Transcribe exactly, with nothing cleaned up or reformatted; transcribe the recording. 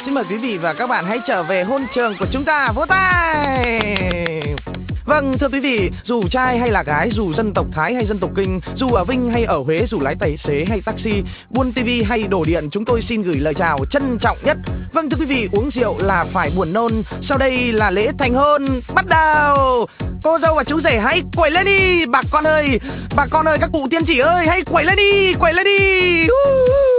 Xin mời quý vị và các bạn hãy trở về hôn trường của chúng ta, vỗ tay. Vâng, thưa quý vị, dù trai hay là gái, dù dân tộc Thái hay dân tộc Kinh, dù ở Vinh hay ở Huế, dù lái tài xế hay taxi, buôn tivi hay đổ điện, chúng tôi xin gửi lời chào trân trọng nhất. Vâng, thưa quý vị, uống rượu là phải buồn nôn. Sau đây là lễ thành hôn, bắt đầu. Cô dâu và chú rể hãy quẩy lên đi, bà con ơi, bà con ơi, các cụ tiên chỉ ơi, hãy quẩy lên đi, quẩy lên đi. Uh-huh.